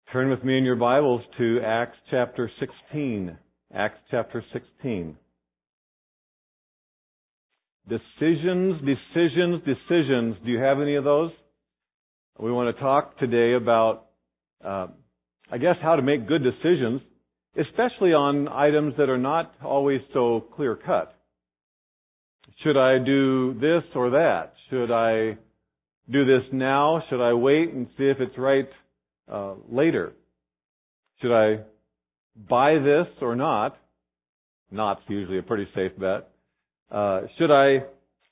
Turn with me in your Bibles to Acts chapter 16. Acts chapter 16. Decisions. Do you have any of those? We want to talk today about, how to make good decisions, especially on items that are not always so clear-cut. Should I do this or that? Should I do this now? Should I wait and see if it's right later? Should I buy this or not? Not's usually a pretty safe bet. Should I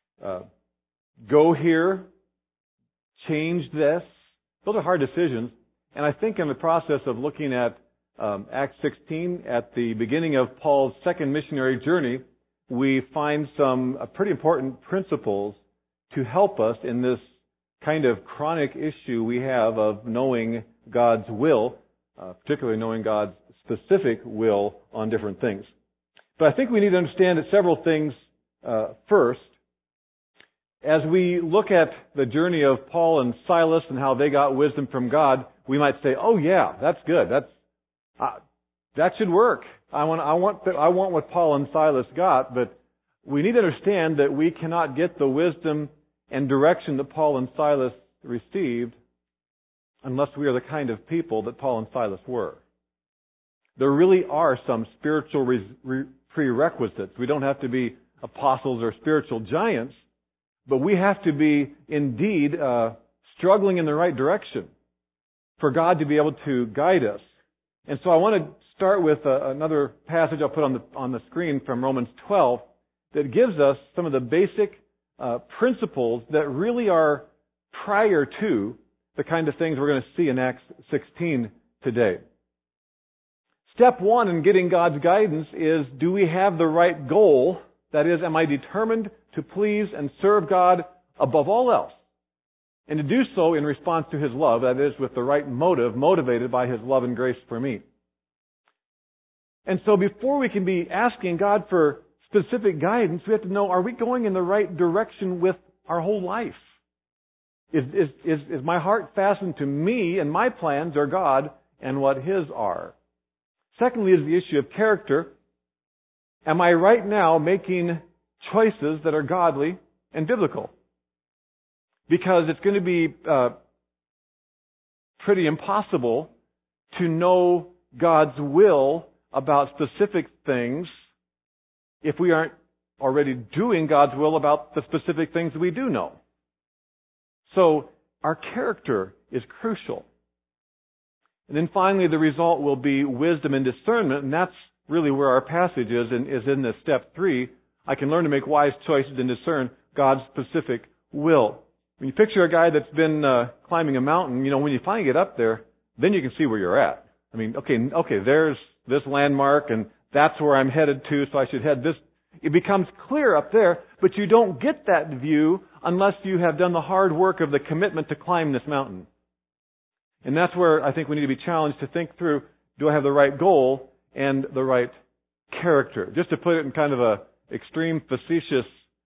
go here? Change this? Those are hard decisions. And I think in the process of looking at Acts 16, at the beginning of Paul's second missionary journey, we find some pretty important principles to help us in this kind of chronic issue we have of knowing God's will, particularly knowing God's specific will on different things. But I think we need to understand several things first. As we look at the journey of Paul and Silas and how they got wisdom from God, we might say, "Oh yeah, that's good. That should work. I want what Paul and Silas got." But we need to understand that we cannot get the wisdom and direction that Paul and Silas received unless we are the kind of people that Paul and Silas were. There really are some spiritual prerequisites. We don't have to be apostles or spiritual giants, but we have to be indeed struggling in the right direction for God to be able to guide us. And so I want to start with another passage I'll put on the screen from Romans 12 that gives us some of the basic principles that really are prior to the kind of things we're going to see in Acts 16 today. Step one in getting God's guidance is, do we have the right goal? That is, am I determined to please and serve God above all else? And to do so in response to His love, that is, with the right motive, motivated by His love and grace for me. And so before we can be asking God for specific guidance, we have to know, are we going in the right direction with our whole life? Is my heart fastened to me and my plans or God and what His are? Secondly is the issue of character. Am I right now making choices that are godly and biblical? Because it's going to be pretty impossible to know God's will about specific things if we aren't already doing God's will about the specific things that we do know. So our character is crucial. And then finally, the result will be wisdom and discernment, and that's really where our passage is in this step 3. I can learn to make wise choices and discern God's specific will. When you picture a guy that's been climbing a mountain, when you finally get up there, then you can see where you're at. I mean, okay, there's this landmark, and that's where I'm headed to, so I should head this. It becomes clear up there, but you don't get that view unless you have done the hard work of the commitment to climb this mountain. And that's where I think we need to be challenged to think through, do I have the right goal and the right character? Just to put it in kind of a extreme facetious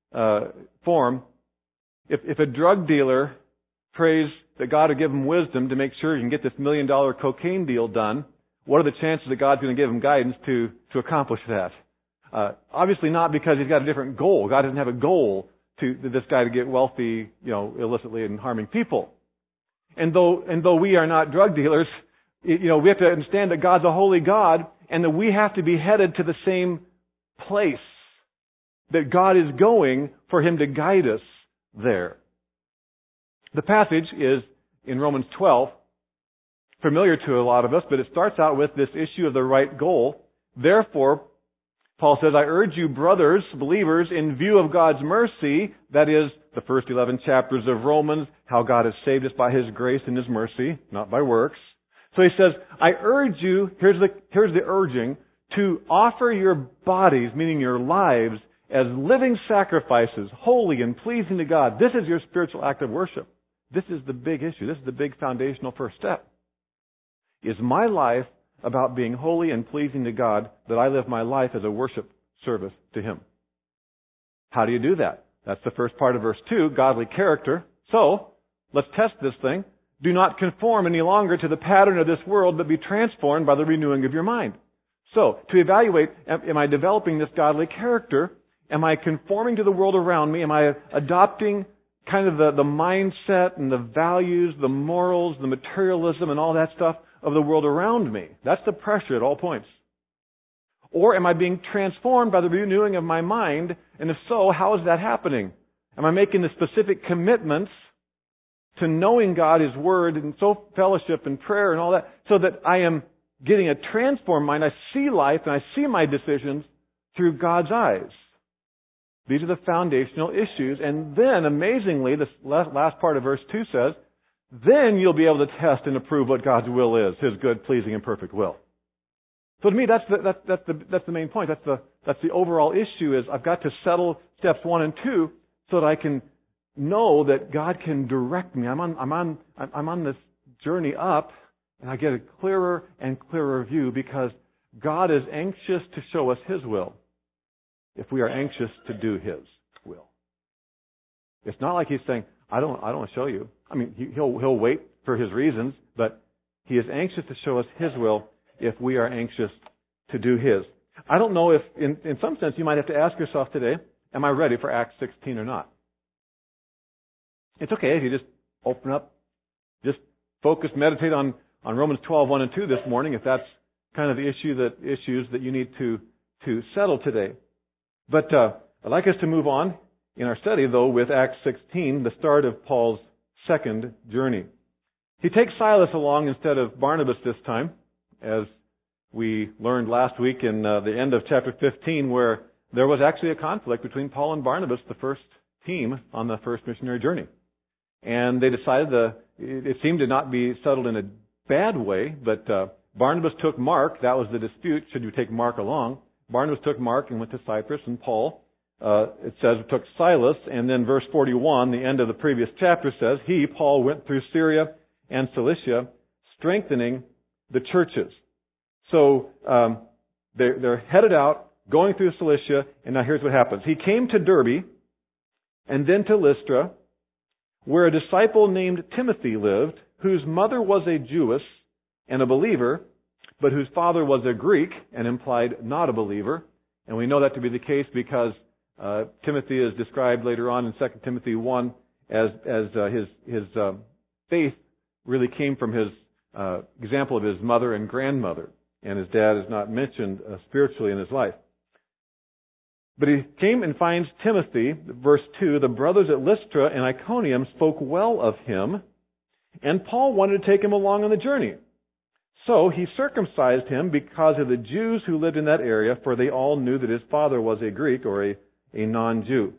form, if a drug dealer prays that God will give him wisdom to make sure he can get this $1 million cocaine deal done, what are the chances that God's going to give him guidance to accomplish that? Obviously not, because he's got a different goal. God doesn't have a goal to this guy to get wealthy, illicitly and harming people. And though we are not drug dealers, we have to understand that God's a holy God and that we have to be headed to the same place that God is going for Him to guide us there. The passage is in Romans 12, familiar to a lot of us, but it starts out with this issue of the right goal. Therefore, Paul says, I urge you, brothers, believers, in view of God's mercy, that is, the first 11 chapters of Romans, how God has saved us by His grace and His mercy, not by works. So he says, I urge you, here's the urging, to offer your bodies, meaning your lives, as living sacrifices, holy and pleasing to God. This is your spiritual act of worship. This is the big issue. This is the big foundational first step. Is my life about being holy and pleasing to God, that I live my life as a worship service to Him? How do you do that? That's the first part of verse 2, godly character. So, let's test this thing. do not conform any longer to the pattern of this world, but be transformed by the renewing of your mind. So, to evaluate, am I developing this godly character? Am I conforming to the world around me? Am I adopting kind of the mindset and the values, the morals, the materialism and all that stuff of the world around me? That's the pressure at all points. Or am I being transformed by the renewing of my mind? And if so, how is that happening? Am I making the specific commitments to knowing God, His Word, and so fellowship and prayer and all that, so that I am getting a transformed mind? I see life and I see my decisions through God's eyes. These are the foundational issues. And then, amazingly, this last part of verse 2 says, then you'll be able to test and approve what God's will is, His good, pleasing, and perfect will. So to me, that's the main point. That's the overall issue is I've got to settle steps 1 and 2 so that I can know that God can direct me. I'm on this journey up, and I get a clearer and clearer view because God is anxious to show us His will if we are anxious to do His will. It's not like He's saying, I don't want to show you. I mean, He'll wait for His reasons, but He is anxious to show us His will if we are anxious to do His. I don't know if, in some sense, you might have to ask yourself today, am I ready for Acts 16 or not? It's okay if you just open up, just focus, meditate on Romans 12, 1 and 2 this morning, if that's kind of the issues that you need to settle today. But I'd like us to move on in our study, though, with Acts 16, the start of Paul's second journey. He takes Silas along instead of Barnabas this time, as we learned last week in the end of chapter 15, where there was actually a conflict between Paul and Barnabas, the first team on the first missionary journey. And they decided it seemed to not be settled in a bad way, but Barnabas took Mark. That was the dispute. Should you take Mark along? Barnabas took Mark and went to Cyprus, and Paul, it says, took Silas. And then verse 41, the end of the previous chapter says, he, Paul, went through Syria and Cilicia, strengthening the churches. So they're headed out, going through Cilicia, and now here's what happens. He came to Derbe, and then to Lystra, where a disciple named Timothy lived, whose mother was a Jewess and a believer, but whose father was a Greek and implied not a believer. And we know that to be the case because Timothy is described later on in 2 Timothy 1 as his faith really came from his example of his mother and grandmother. And his dad is not mentioned spiritually in his life. But he came and finds Timothy, verse 2, the brothers at Lystra and Iconium spoke well of him, and Paul wanted to take him along on the journey. So he circumcised him because of the Jews who lived in that area, for they all knew that his father was a Greek or a non-Jew.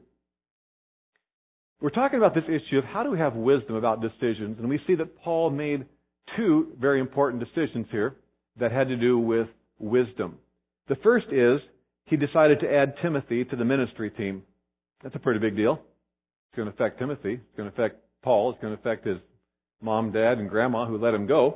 We're talking about this issue of how do we have wisdom about decisions, and we see that Paul made two very important decisions here that had to do with wisdom. The first is he decided to add Timothy to the ministry team. That's a pretty big deal. It's going to affect Timothy. It's going to affect Paul. It's going to affect his mom, dad, and grandma who let him go.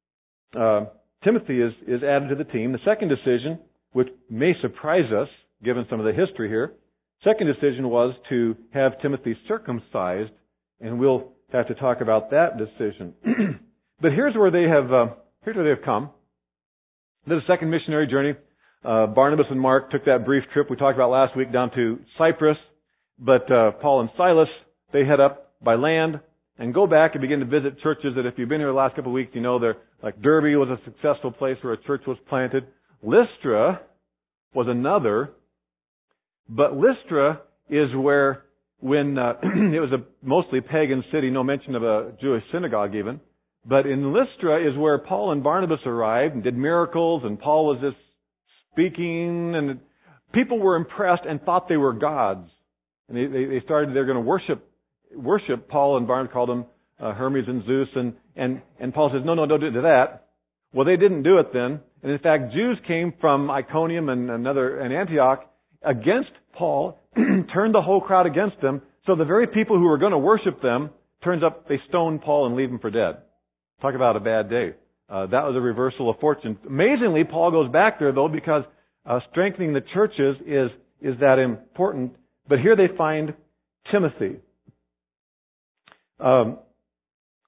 Timothy is added to the team. The second decision, which may surprise us, given some of the history here, second decision was to have Timothy circumcised, and we'll have to talk about that decision. But here's where they have come. This is the second missionary journey. Barnabas and Mark took that brief trip we talked about last week down to Cyprus, but Paul and Silas, they head up by land and go back and begin to visit churches that if you've been here the last couple of weeks, you know they're like Derbe was a successful place where a church was planted. Lystra was another, but Lystra is where when it was a mostly pagan city, no mention of a Jewish synagogue even, but in Lystra is where Paul and Barnabas arrived and did miracles, and Paul was just speaking, and people were impressed and thought they were gods. And they're going to worship Paul, and Barnabas called them Hermes and Zeus, and Paul says, no, don't do that. Well, they didn't do it then. And in fact, Jews came from Iconium and Antioch against Paul, turned the whole crowd against them. So the very people who were going to worship them, turns up they stone Paul and leave him for dead. Talk about a bad day. That was a reversal of fortune. Amazingly, Paul goes back there, though, because strengthening the churches is that important. But here they find Timothy.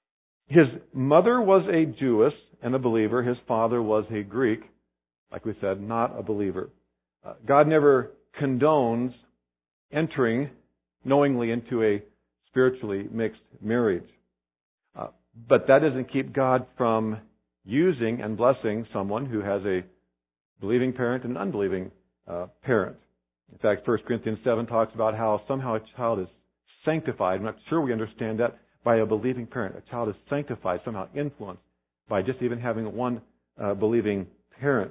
His mother was a Jewess and a believer. His father was a Greek, like we said, not a believer. God never condones entering knowingly into a spiritually mixed marriage. But that doesn't keep God from using and blessing someone who has a believing parent and an unbelieving parent. In fact, 1 Corinthians 7 talks about how somehow a child is sanctified. I'm not sure we understand that by a believing parent. A child is sanctified, somehow influenced by just even having one believing parent.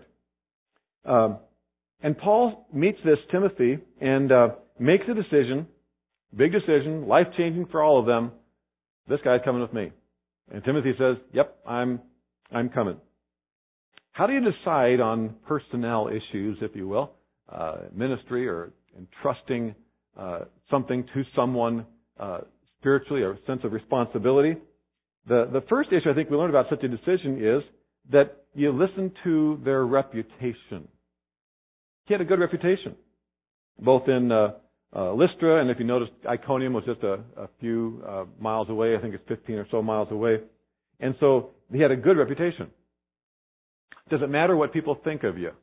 And Paul meets this Timothy and makes a decision, big decision, life-changing for all of them. This guy's coming with me. And Timothy says, yep, I'm coming. How do you decide on personnel issues, if you will, ministry or entrusting something to someone spiritually or a sense of responsibility? The first issue I think we learned about such a decision is that you listen to their reputation. He had a good reputation, both in Lystra, and if you notice, Iconium was just a few miles away. I think it's 15 or so miles away. And so he had a good reputation. Does it matter what people think of you?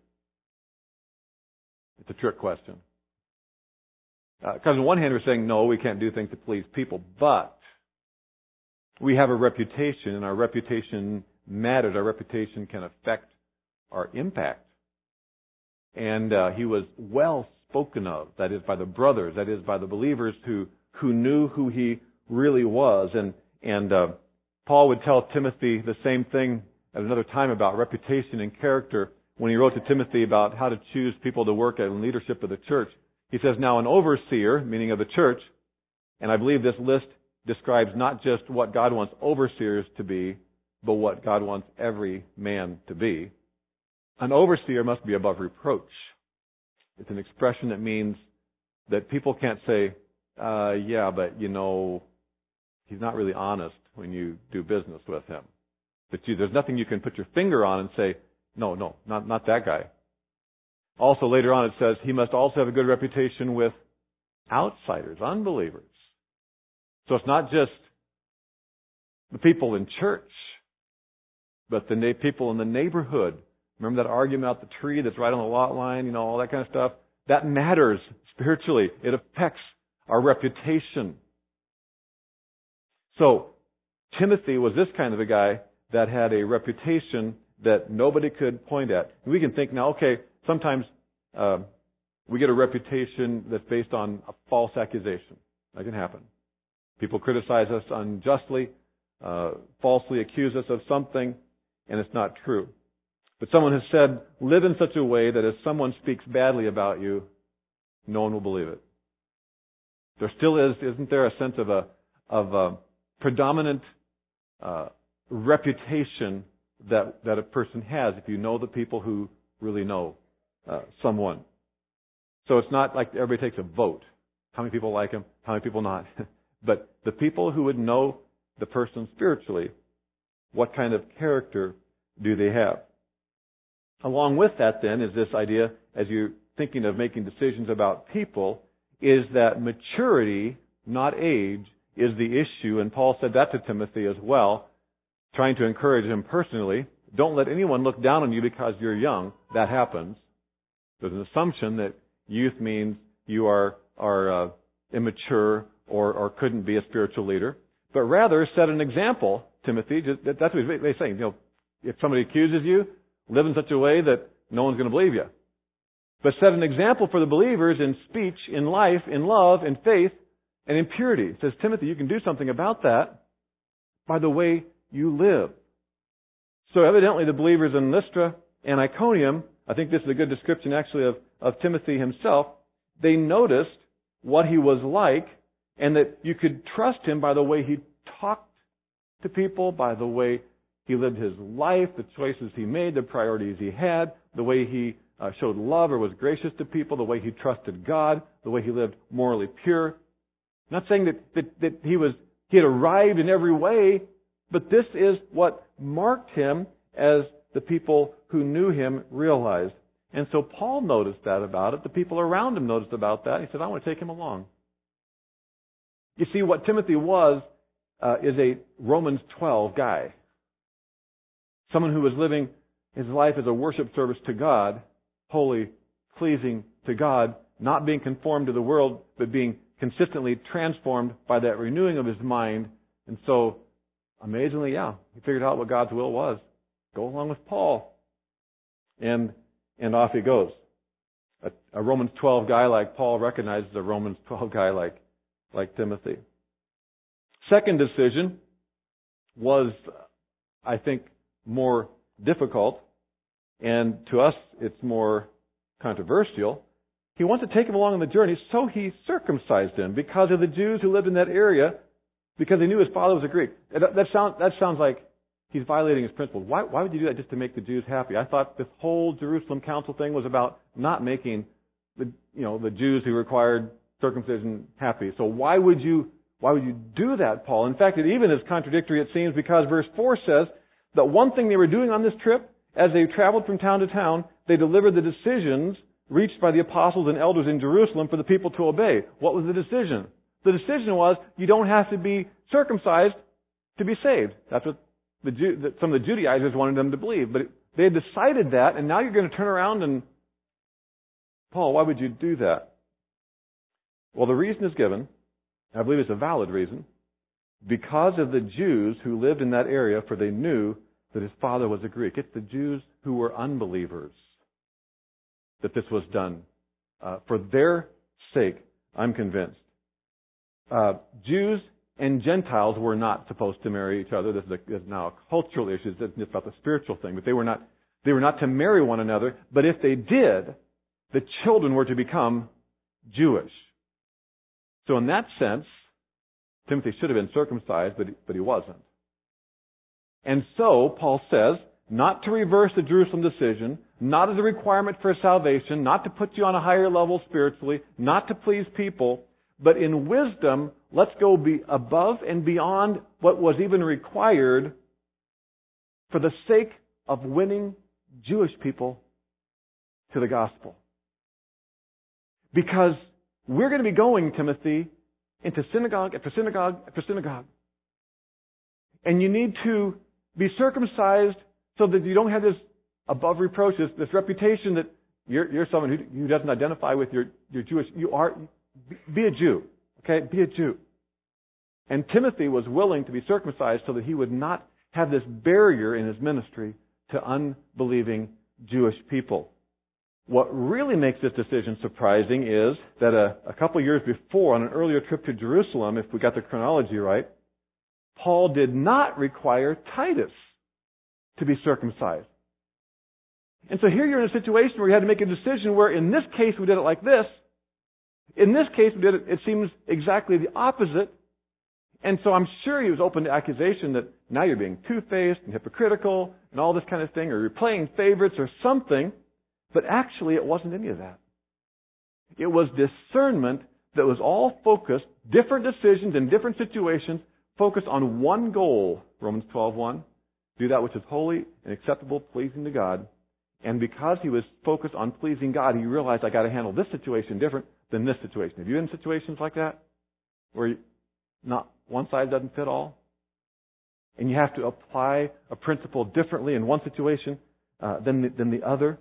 It's a trick question. Because on one hand, we're saying, no, we can't do things to please people, but we have a reputation, and our reputation matters. Our reputation can affect our impact. And he was well spoken of, that is by the brothers, that is by the believers who knew who he really was. And Paul would tell Timothy the same thing at another time about reputation and character when he wrote to Timothy about how to choose people to work in leadership of the church. He says, now an overseer, meaning of the church, and I believe this list describes not just what God wants overseers to be, but what God wants every man to be. An overseer must be above reproach. It's an expression that means that people can't say, yeah, but he's not really honest when you do business with him. But there's nothing you can put your finger on and say, no, not that guy. Also later on it says he must also have a good reputation with outsiders, unbelievers. So it's not just the people in church, but the people in the neighborhood. Remember that argument about the tree that's right on the lot line, all that kind of stuff? That matters spiritually. It affects our reputation. So, Timothy was this kind of a guy that had a reputation that nobody could point at. We can think now, okay, sometimes we get a reputation that's based on a false accusation. That can happen. People criticize us unjustly, falsely accuse us of something, and it's not true. But someone has said, live in such a way that if someone speaks badly about you, no one will believe it. There still isn't there a sense of a predominant reputation that a person has if you know the people who really know someone. So it's not like everybody takes a vote. How many people like him? How many people not? But the people who would know the person spiritually, what kind of character do they have? Along with that then is this idea, as you're thinking of making decisions about people, is that maturity, not age, is the issue. And Paul said that to Timothy as well, trying to encourage him personally. Don't let anyone look down on you because you're young. That happens. There's an assumption that youth means you are immature or couldn't be a spiritual leader. But rather, set an example, Timothy. That's what they're saying. If somebody accuses you, live in such a way that no one's going to believe you. But set an example for the believers in speech, in life, in love, in faith, and in purity. It says, Timothy, you can do something about that by the way you live. So evidently the believers in Lystra and Iconium, I think this is a good description actually of Timothy himself, they noticed what he was like and that you could trust him by the way he talked to people, by the way he lived his life, the choices he made, the priorities he had, the way he showed love or was gracious to people, the way he trusted God, the way he lived morally pure. I'm not saying that he had arrived in every way, but this is what marked him as the people who knew him realized. And so Paul noticed that about it. The people around him noticed about that. He said, I want to take him along. You see, what Timothy was is a Romans 12 guy. Someone who was living his life as a worship service to God, holy, pleasing to God, not being conformed to the world, but being consistently transformed by that renewing of his mind. And so, amazingly, he figured out what God's will was. Go along with Paul. And off he goes. A Romans 12 guy like Paul recognizes a Romans 12 guy like Timothy. Second decision was, I think, more difficult, and to us it's more controversial. He wants to take him along on the journey, so he circumcised him because of the Jews who lived in that area, because he knew his father was a Greek. That sounds like he's violating his principles. Why would you do that just to make the Jews happy? I thought this whole Jerusalem Council thing was about not making the Jews who required circumcision happy. So why would you do that, Paul? In fact, it even is contradictory, it seems, because verse 4 says that one thing they were doing on this trip, as they traveled from town to town, they delivered the decisions reached by the apostles and elders in Jerusalem for the people to obey. What was the decision? The decision was, you don't have to be circumcised to be saved. That's what some of the Judaizers wanted them to believe. But they had decided that, and now you're going to turn around and, Paul, why would you do that? Well, the reason is given. I believe it's a valid reason. Because of the Jews who lived in that area, for they knew that his father was a Greek. It's the Jews who were unbelievers that this was done. For their sake, I'm convinced. Jews and Gentiles were not supposed to marry each other. This is now a cultural issue. It's about the spiritual thing. But they were not to marry one another. But if they did, the children were to become Jewish. So in that sense, Timothy should have been circumcised, but he wasn't. And so, Paul says, not to reverse the Jerusalem decision, not as a requirement for salvation, not to put you on a higher level spiritually, not to please people, but in wisdom, let's go be above and beyond what was even required for the sake of winning Jewish people to the gospel. Because we're going to be going, Timothy, into synagogue after synagogue after synagogue. And you need to be circumcised so that you don't have this above reproach, this reputation that you're someone who doesn't identify with your Jewish. Be a Jew. Okay? Be a Jew. And Timothy was willing to be circumcised so that he would not have this barrier in his ministry to unbelieving Jewish people. What really makes this decision surprising is that a couple of years before, on an earlier trip to Jerusalem, if we got the chronology right, Paul did not require Titus to be circumcised. And so here you're in a situation where you had to make a decision where in this case we did it like this. In this case we did it seems exactly the opposite. And so I'm sure he was open to accusation that now you're being two-faced and hypocritical and all this kind of thing, or you're playing favorites or something. But actually it wasn't any of that. It was discernment that was all focused, different decisions in different situations, focused on one goal, Romans 12:1. Do that which is holy and acceptable, pleasing to God. And because he was focused on pleasing God, he realized, I got to handle this situation different than this situation. Have you been in situations like that? Where not one size doesn't fit all? And you have to apply a principle differently in one situation than the other?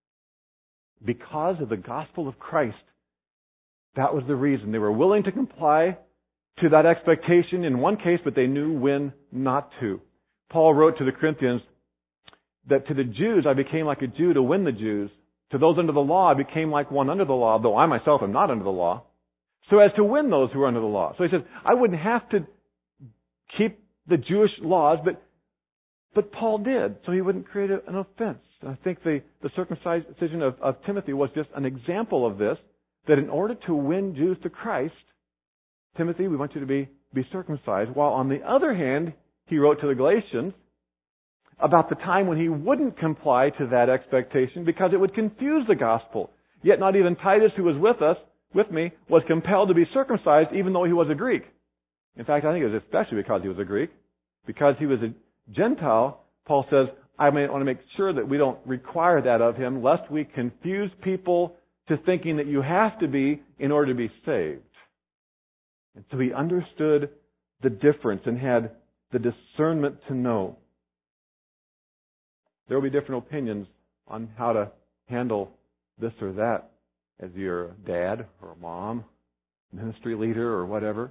Because of the gospel of Christ, that was the reason. They were willing to comply to that expectation in one case, but they knew when not to. Paul wrote to the Corinthians that to the Jews I became like a Jew to win the Jews. To those under the law I became like one under the law, though I myself am not under the law, so as to win those who are under the law. So he says, I wouldn't have to keep the Jewish laws, but Paul did, so he wouldn't create an offense. And I think the circumcision of Timothy was just an example of this, that in order to win Jews to Christ, Timothy, we want you to be circumcised. While on the other hand, he wrote to the Galatians about the time when he wouldn't comply to that expectation because it would confuse the gospel. Yet not even Titus, who was with me, was compelled to be circumcised even though he was a Greek. In fact, I think it was especially because he was a Greek. Because he was a Gentile, Paul says, I may want to make sure that we don't require that of him, lest we confuse people to thinking that you have to be in order to be saved. And so he understood the difference and had the discernment to know. There will be different opinions on how to handle this or that as your dad or mom, ministry leader or whatever.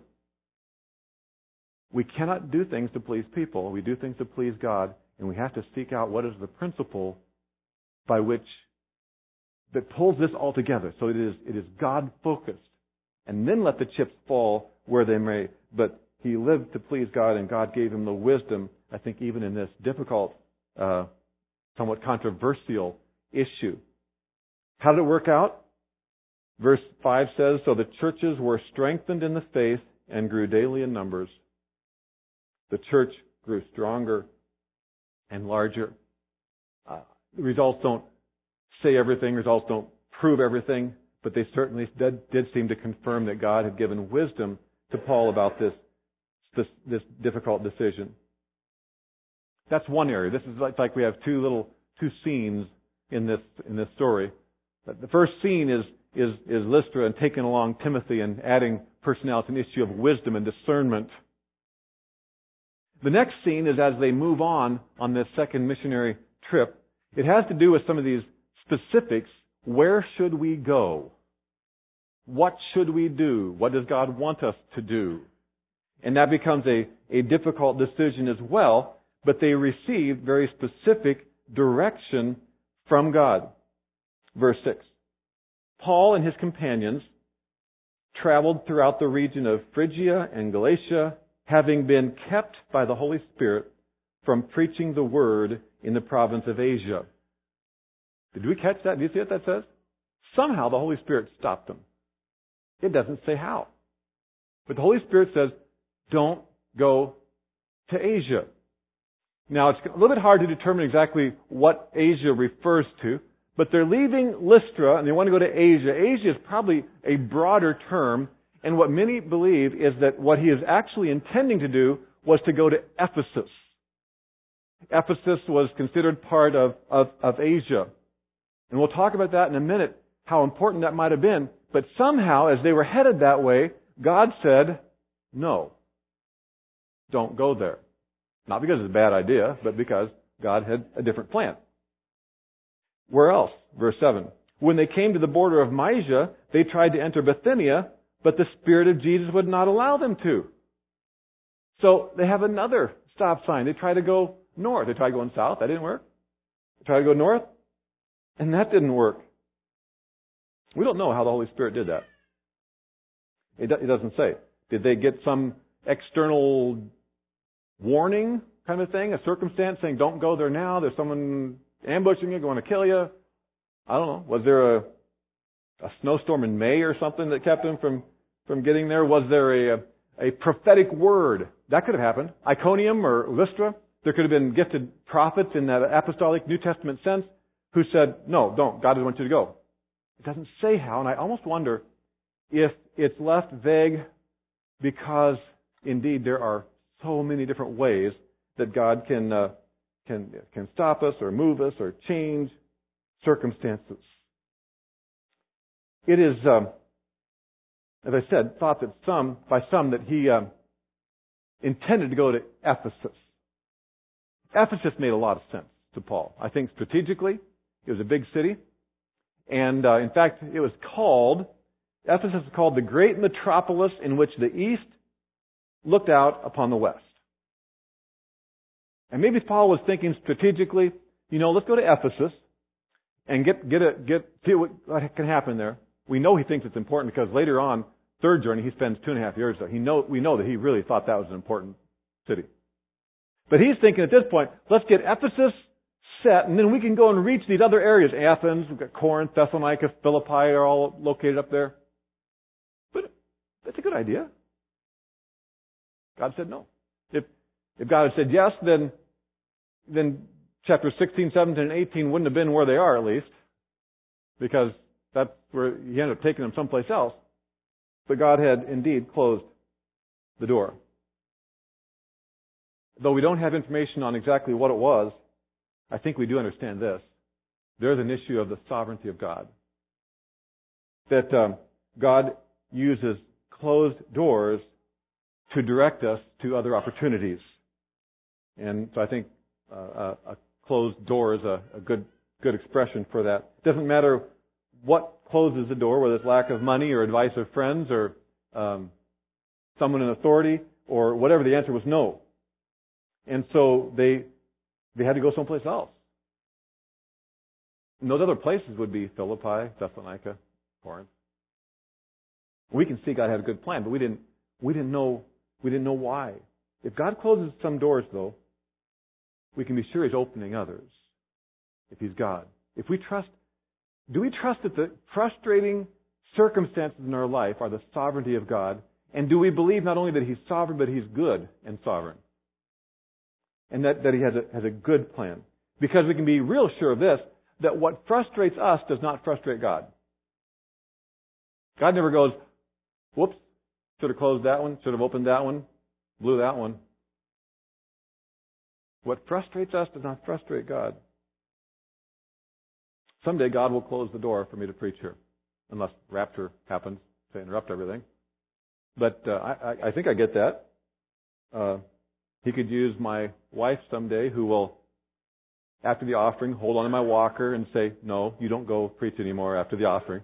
We cannot do things to please people. We do things to please God, and we have to seek out what is the principle by which that pulls this all together. So it is God-focused. And then let the chips fall where they may. But he lived to please God, and God gave him the wisdom, I think, even in this difficult, somewhat controversial issue. How did it work out? Verse 5 says, "So the churches were strengthened in the faith and grew daily in numbers." The church grew stronger and larger. The results don't say everything. Results don't prove everything. But they certainly did seem to confirm that God had given wisdom to Paul about this difficult decision. That's one area. This is like we have two scenes in this story. The first scene is Lystra and taking along Timothy and adding personality, an issue of wisdom and discernment. The next scene is as they move on this second missionary trip. It has to do with some of these specifics. Where should we go? What should we do? What does God want us to do? And that becomes a difficult decision as well, but they received very specific direction from God. Verse 6. Paul and his companions traveled throughout the region of Phrygia and Galatia, having been kept by the Holy Spirit from preaching the word in the province of Asia. Did we catch that? Do you see what that says? Somehow the Holy Spirit stopped them. It doesn't say how. But the Holy Spirit says, don't go to Asia. Now, it's a little bit hard to determine exactly what Asia refers to, but they're leaving Lystra and they want to go to Asia. Asia is probably a broader term, and what many believe is that what he is actually intending to do was to go to Ephesus. Ephesus was considered part of Asia. And we'll talk about that in a minute, how important that might have been. But somehow, as they were headed that way, God said, no, don't go there. Not because it's a bad idea, but because God had a different plan. Where else? Verse 7. When they came to the border of Mysia, they tried to enter Bithynia, but the Spirit of Jesus would not allow them to. So they have another stop sign. They try to go north. They tried going south. That didn't work. They tried to go north, and that didn't work. We don't know how the Holy Spirit did that. It doesn't say. Did they get some external warning kind of thing, a circumstance saying, don't go there now, there's someone ambushing you, going to kill you? I don't know. Was there a snowstorm in May or something that kept them from getting there? Was there a prophetic word? That could have happened. Iconium or Lystra, there could have been gifted prophets in that apostolic New Testament sense who said, no, don't. God doesn't want you to go. It doesn't say how, and I almost wonder if it's left vague because, indeed, there are so many different ways that God can stop us or move us or change circumstances. It is, as I said, thought that by some that he intended to go to Ephesus. Ephesus made a lot of sense to Paul. I think strategically, it was a big city. And in fact, Ephesus is called the great metropolis in which the East looked out upon the West. And maybe Paul was thinking strategically, let's go to Ephesus and see what can happen there. We know he thinks it's important because later on, third journey, he spends 2.5 years there. We know that he really thought that was an important city. But he's thinking at this point, let's get Ephesus set, and then we can go and reach these other areas. Athens, we've got Corinth, Thessalonica, Philippi are all located up there. But that's a good idea. God said no. If God had said yes, then chapters 16, 17, and 18 wouldn't have been where they are, at least, because that's where he ended up taking them someplace else. But God had indeed closed the door. Though we don't have information on exactly what it was, I think we do understand this. There's an issue of the sovereignty of God. That God uses closed doors to direct us to other opportunities. And so I think a closed door is a good expression for that. It doesn't matter what closes the door, whether it's lack of money or advice of friends or someone in authority or whatever. The answer was no. And so they had to go someplace else. And those other places would be Philippi, Thessalonica, Corinth. We can see God had a good plan, but we didn't know why. If God closes some doors, though, we can be sure He's opening others. If He's God. Do we trust that the frustrating circumstances in our life are the sovereignty of God? And do we believe not only that He's sovereign, but He's good and sovereign? And that He has a good plan? Because we can be real sure of this, that what frustrates us does not frustrate God. God never goes, whoops, should have closed that one, should have opened that one, blew that one. What frustrates us does not frustrate God. Someday God will close the door for me to preach here, unless rapture happens to interrupt everything. But I think I get that. He could use my wife someday, who will, after the offering, hold on to my walker and say, no, you don't go preach anymore after the offering.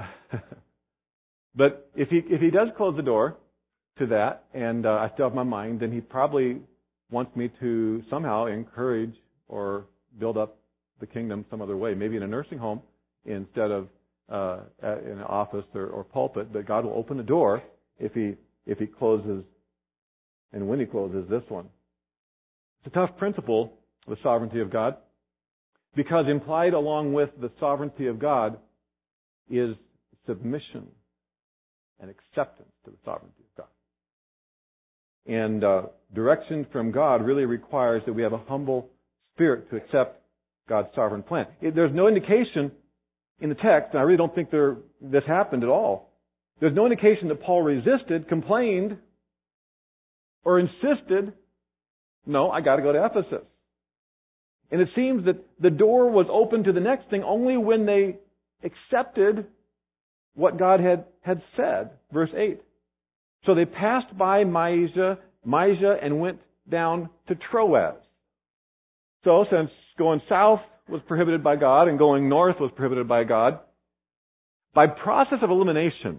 But if he does close the door to that, and I still have my mind, then He probably wants me to somehow encourage or build up the kingdom some other way, maybe in a nursing home instead of in an office or pulpit. But God will open the door if He closes, and when He closes this one. It's a tough principle, the sovereignty of God, because implied along with the sovereignty of God is submission and acceptance to the sovereignty of God. And direction from God really requires that we have a humble spirit to accept God's sovereign plan. There's no indication in the text, and I really don't think this happened at all. There's no indication that Paul resisted, complained, or insisted, no, I got to go to Ephesus. And it seems that the door was open to the next thing only when they accepted what God had said. Verse 8. So they passed by Mysia and went down to Troas. So since going south was prohibited by God and going north was prohibited by God, by process of elimination,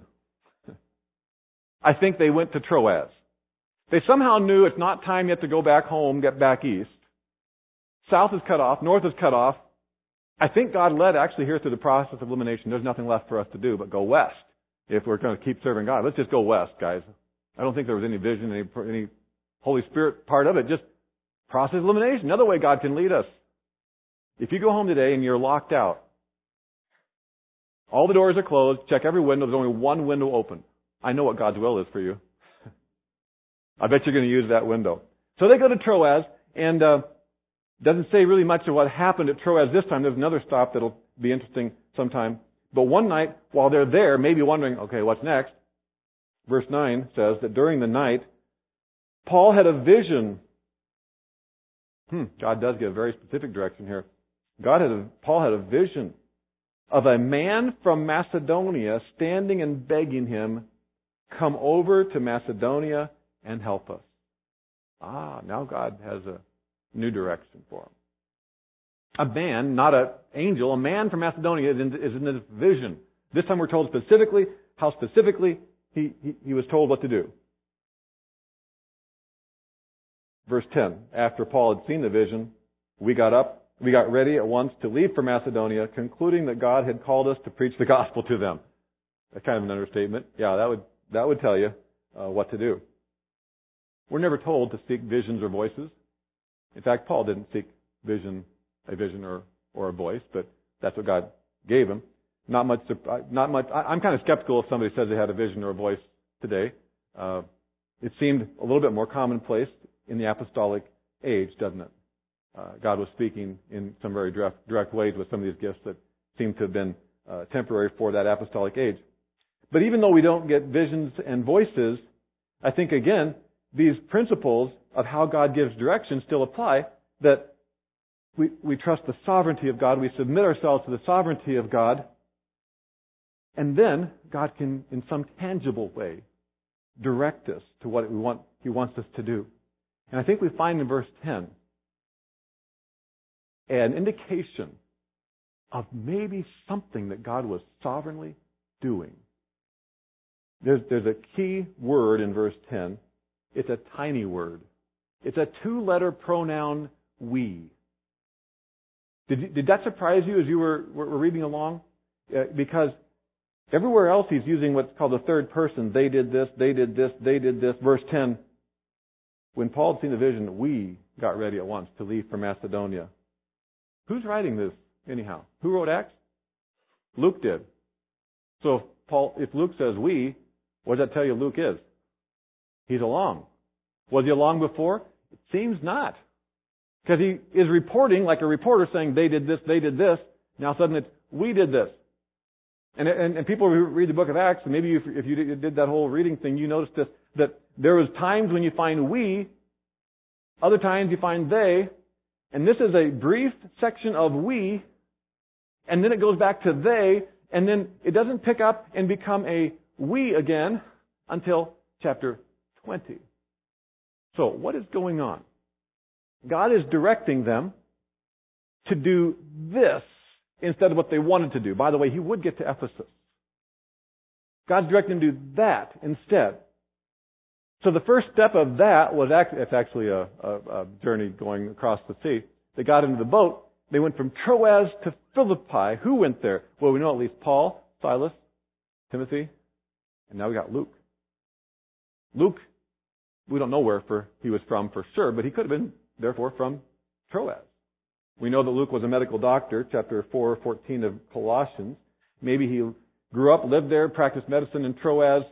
I think they went to Troas. They somehow knew it's not time yet to go back home, get back east. South is cut off, north is cut off. I think God led actually here through the process of elimination. There's nothing left for us to do but go west. If we're going to keep serving God, let's just go west, guys. I don't think there was any vision, any Holy Spirit part of it. Just process of elimination. Another way God can lead us. If you go home today and you're locked out, all the doors are closed, check every window, there's only one window open. I know what God's will is for you. I bet you're going to use that window. So they go to Troas, and doesn't say really much of what happened at Troas this time. There's another stop that'll be interesting sometime. But one night, while they're there, maybe wondering, okay, what's next? Verse 9 says that during the night, Paul had a vision. God does give very specific direction here. Paul had a vision of a man from Macedonia standing and begging him, come over to Macedonia and help us. Now God has a new direction for him. A man, not an angel, a man from Macedonia is in this vision. This time we're told specifically how specifically he was told what to do. Verse 10, after Paul had seen the vision, we got ready at once to leave for Macedonia, concluding that God had called us to preach the gospel to them. That's kind of an understatement. Yeah, that would tell you what to do. We're never told to seek visions or voices. In fact, Paul didn't seek a vision or a voice, but that's what God gave him. Not much. I'm kind of skeptical if somebody says they had a vision or a voice today. It seemed a little bit more commonplace in the apostolic age, doesn't it? God was speaking in some very direct ways with some of these gifts that seem to have been temporary for that apostolic age. But even though we don't get visions and voices, I think again, these principles of how God gives direction still apply, that we trust the sovereignty of God, we submit ourselves to the sovereignty of God, and then God can, in some tangible way, direct us to what we want He wants us to do. And I think we find in verse 10 an indication of maybe something that God was sovereignly doing. There's a key word in verse 10. It's a tiny word. It's a two-letter pronoun, we. Did that surprise you as you were reading along? Because everywhere else he's using what's called the third person. They did this, they did this, they did this. Verse 10, when Paul had seen the vision, we got ready at once to leave for Macedonia. Who's writing this anyhow? Who wrote Acts? Luke did. So if Luke says we, what does that tell you Luke is? He's along. Was he along before? It seems not. Because he is reporting like a reporter saying they did this, they did this. Now suddenly it's we did this. And people who read the book of Acts, maybe if you did that whole reading thing, you noticed this, that there was times when you find we, other times you find they, and this is a brief section of we, and then it goes back to they, and then it doesn't pick up and become a we again until chapter 20. So what is going on? God is directing them to do this instead of what they wanted to do. By the way, he would get to Ephesus. God's directing them to do that instead. So the first step of that was it's actually a journey going across the sea. They got into the boat. They went from Troas to Philippi. Who went there? Well, we know at least Paul, Silas, Timothy, and now we got Luke. Luke, we don't know where he was from for sure, but he could have been, therefore, from Troas. We know that Luke was a medical doctor, chapter 4:14 of Colossians. Maybe he grew up, lived there, practiced medicine in Troas.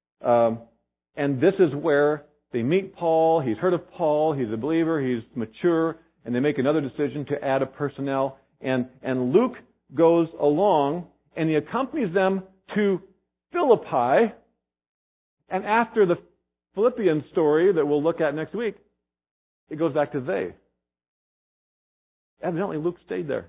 And this is where they meet Paul. He's heard of Paul. He's a believer. He's mature. And they make another decision to add a personnel. And Luke goes along and he accompanies them to Philippi. And after the Philippian story that we'll look at next week, it goes back to they. Evidently, Luke stayed there.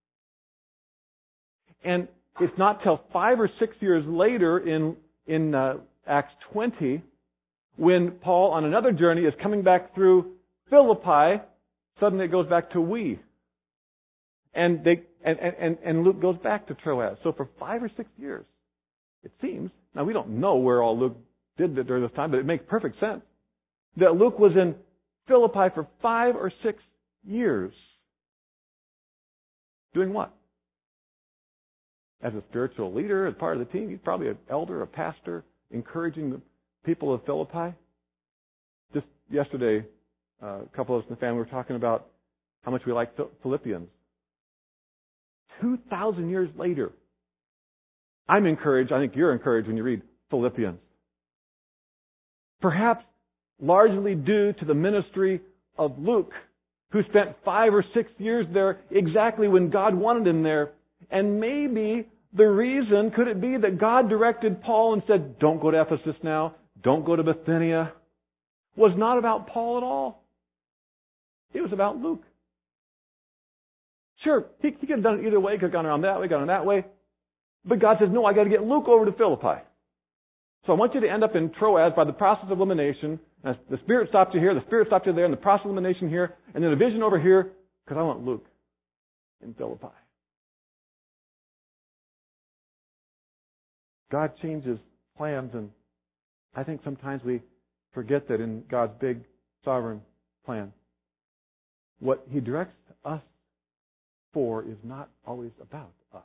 And it's not till 5 or 6 years later in Acts 20 when Paul, on another journey, is coming back through Philippi. Suddenly, it goes back to we. And Luke goes back to Troas. So for 5 or 6 years, it seems. Now, we don't know where all Luke did during this time, but it makes perfect sense that Luke was in Philippi for 5 or 6 years. Doing what? As a spiritual leader, as part of the team, he's probably an elder, a pastor, encouraging the people of Philippi. Just yesterday, a couple of us in the family were talking about how much we like Philippians. 2,000 years later, I'm encouraged, I think you're encouraged when you read Philippians. Perhaps largely due to the ministry of Luke, who spent 5 or 6 years there exactly when God wanted him there. And maybe the reason, could it be that God directed Paul and said, don't go to Ephesus now, don't go to Bithynia, was not about Paul at all. It was about Luke. Sure, he could have done it either way, could have gone around that way, gone that way. But God says, no, I got to get Luke over to Philippi. So I want you to end up in Troas by the process of elimination. And the Spirit stopped you here, the Spirit stopped you there, and the process of elimination here, and then a vision over here, because I want Luke in Philippi. God changes plans, and I think sometimes we forget that in God's big sovereign plan, what He directs us for is not always about us.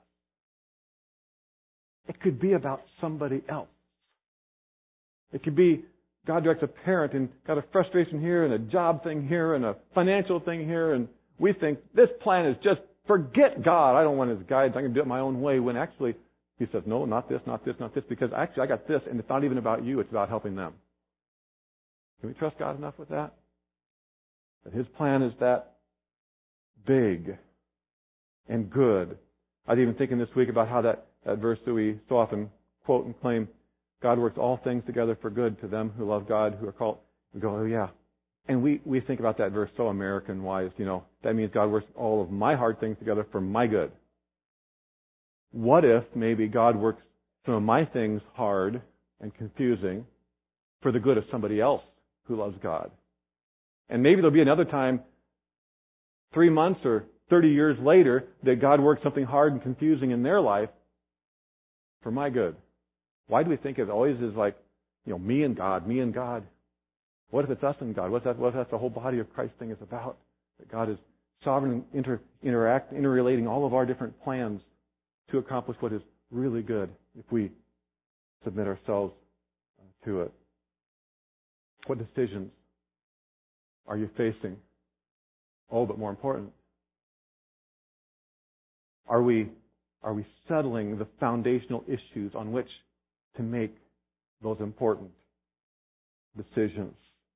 It could be about somebody else. It could be God directs a parent and got a frustration here and a job thing here and a financial thing here, and we think this plan is just forget God. I don't want His guidance. I can do it my own way. When actually He says, no, not this, not this, not this, because actually I got this, and it's not even about you. It's about helping them. Can we trust God enough with that? That His plan is that big and good. I was even thinking this week about how that verse that we so often quote and claim, God works all things together for good to them who love God, who are called. We go, oh yeah. And we think about that verse so American-wise, that means God works all of my hard things together for my good. What if maybe God works some of my things hard and confusing for the good of somebody else who loves God. And maybe there'll be another time, 3 months or 30 years later, that God works something hard and confusing in their life for my good. Why do we think it always is like, me and God, me and God? What if it's us and God? What if that's the whole body of Christ thing is about? That God is sovereign and interrelating all of our different plans to accomplish what is really good if we submit ourselves to it. What decisions are you facing? Oh, but more important, are we settling the foundational issues on which to make those important decisions?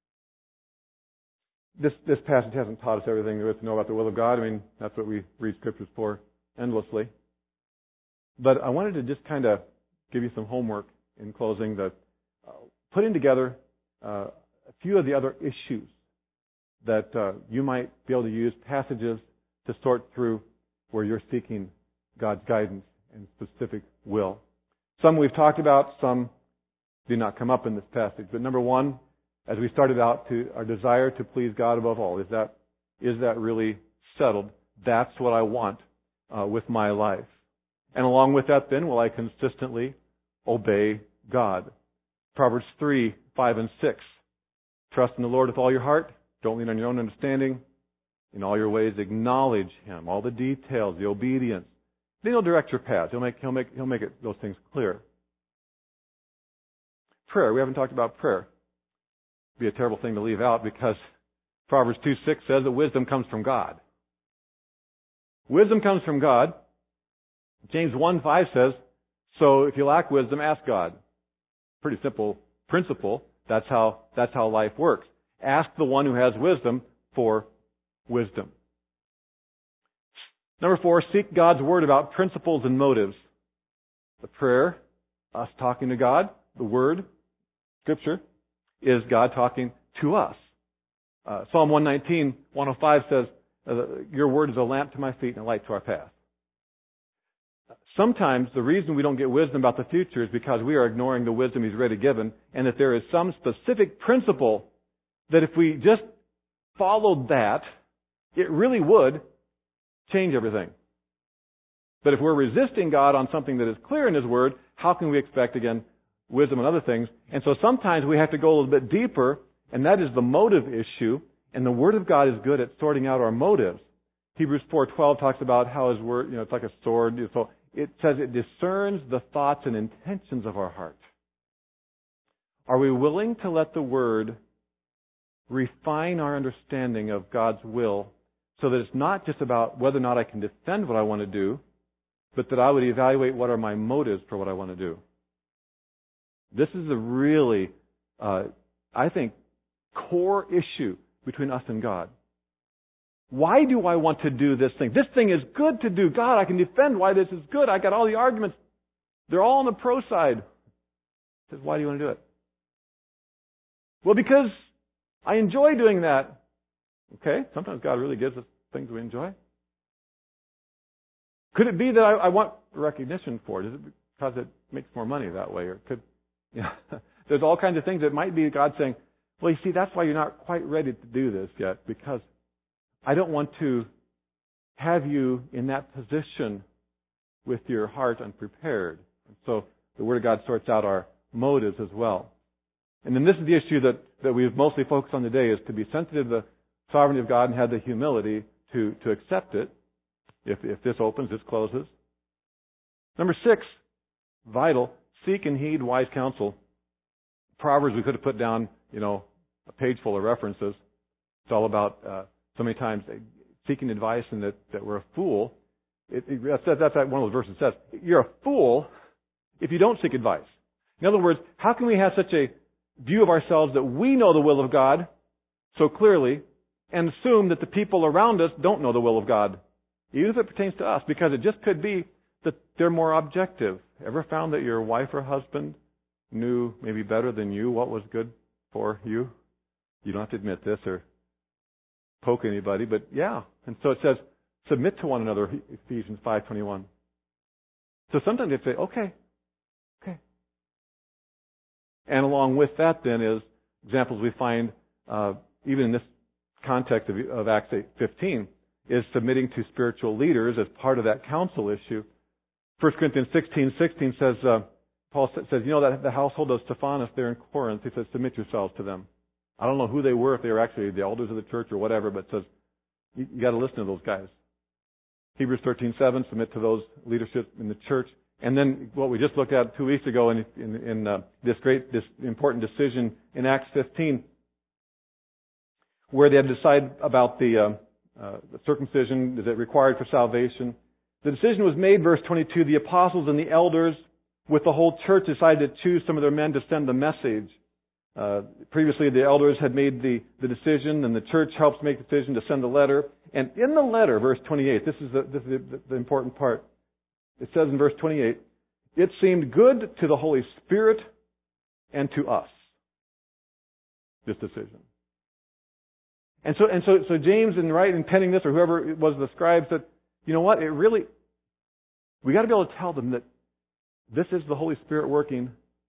This passage hasn't taught us everything there is to know about the will of God. I mean, that's what we read Scriptures for endlessly. But I wanted to just kind of give you some homework in closing, that putting together a few of the other issues that you might be able to use, passages to sort through where you're seeking God's guidance and specific will. Some we've talked about, some do not come up in this passage. But number one, as we started out, to our desire to please God above all, is that really settled? That's what I want with my life. And along with that, then, will I consistently obey God? Proverbs 3, 5, and 6. Trust in the Lord with all your heart. Don't lean on your own understanding. In all your ways, acknowledge Him. All the details, the obedience. Then He'll direct your path. He'll make those things clear. Prayer. We haven't talked about prayer. It'd be a terrible thing to leave out, because Proverbs 2, 6 says that wisdom comes from God. Wisdom comes from God. James 1, 5 says, so if you lack wisdom, ask God. Pretty simple principle. That's how life works. Ask the one who has wisdom for wisdom. Number 4, seek God's Word about principles and motives. The prayer, us talking to God. The Word, Scripture, is God talking to us. Psalm 119, 105 says, your Word is a lamp to my feet and a light to our path. Sometimes the reason we don't get wisdom about the future is because we are ignoring the wisdom He's already given, and that there is some specific principle that if we just followed that, it really would change everything. But if we're resisting God on something that is clear in His Word, how can we expect, again, wisdom and other things? And so sometimes we have to go a little bit deeper, and that is the motive issue. And the Word of God is good at sorting out our motives. Hebrews 4:12 talks about how His Word, it's like a sword. So it says it discerns the thoughts and intentions of our heart. Are we willing to let the Word refine our understanding of God's will, so that it's not just about whether or not I can defend what I want to do, but that I would evaluate what are my motives for what I want to do? This is a really, I think, core issue between us and God. Why do I want to do this thing? This thing is good to do. God, I can defend why this is good. I got all the arguments. They're all on the pro side. He says, why do you want to do it? Well, because I enjoy doing that. Okay, sometimes God really gives us things we enjoy. Could it be that I want recognition for it? Is it because it makes more money that way? Or there's all kinds of things that might be God saying, well, you see, that's why you're not quite ready to do this yet, because I don't want to have you in that position with your heart unprepared. And so the Word of God sorts out our motives as well. And then this is the issue that we've mostly focused on today, is to be sensitive to the sovereignty of God and have the humility to accept it. If this opens, this closes. Number 6, vital, seek and heed wise counsel. Proverbs, we could have put down, a page full of references. It's all about so many times seeking advice and that we're a fool. That's what one of those verses says. You're a fool if you don't seek advice. In other words, how can we have such a view of ourselves that we know the will of God so clearly and assume that the people around us don't know the will of God, even if it pertains to us? Because it just could be that they're more objective. Ever found that your wife or husband knew maybe better than you what was good for you? You don't have to admit this or poke anybody, but yeah. And so it says, submit to one another, Ephesians 5:21. So sometimes they say, okay. And along with that then is examples we find even in this context of Acts 8:15, is submitting to spiritual leaders as part of that council issue. 1 Corinthians 16:16 says, Paul says, that the household of Stephanas there in Corinth, he says, submit yourselves to them. I don't know who they were, if they were actually the elders of the church or whatever, but it says, you got to listen to those guys. Hebrews 13:7, submit to those leadership in the church. And then what we just looked at 2 weeks ago in this important decision in Acts 15, where they had to decide about the circumcision, is it required for salvation? The decision was made, verse 22, the apostles and the elders with the whole church decided to choose some of their men to send the message. Previously, the elders had made the decision, and the church helps make the decision to send the letter. And in the letter, verse 28, this is the important part. It says in verse 28, it seemed good to the Holy Spirit and to us, this decision. And so James, in penning this, or whoever it was the scribe, said, you know what, we got to be able to tell them that this is the Holy Spirit working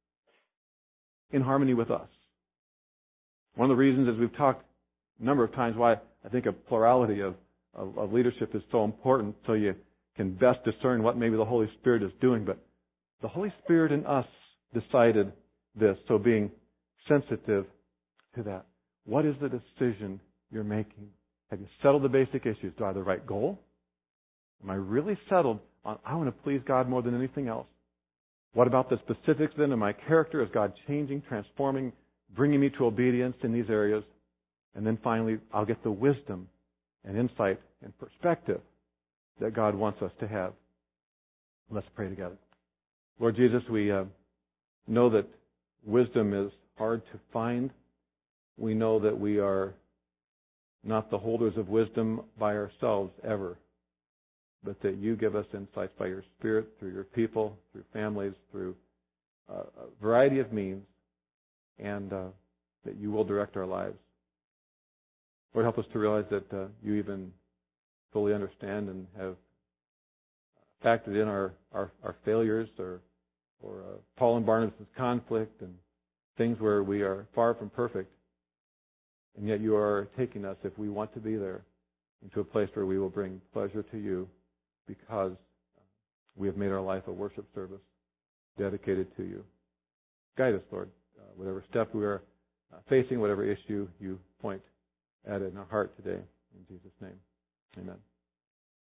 in harmony with us. One of the reasons, as we've talked a number of times, why I think a plurality of leadership is so important, so you can best discern what maybe the Holy Spirit is doing. But the Holy Spirit in us decided this, so being sensitive to that. What is the decision you're making? Have you settled the basic issues? Do I have the right goal? Am I really settled on, I want to please God more than anything else? What about the specifics then of my character? Is God changing, transforming, bringing me to obedience in these areas? And then finally, I'll get the wisdom and insight and perspective that God wants us to have. Let's pray together. Lord Jesus, we know that wisdom is hard to find. We know that we are not the holders of wisdom by ourselves ever, but that you give us insights by your Spirit, through your people, through families, through a variety of means, and that you will direct our lives. Lord, help us to realize that you even fully understand and have factored in our failures or Paul and Barnabas' conflict and things where we are far from perfect. And yet you are taking us, if we want to be there, into a place where we will bring pleasure to you because we have made our life a worship service dedicated to you. Guide us, Lord, whatever step we are facing, whatever issue you point at in our heart today. In Jesus' name, amen.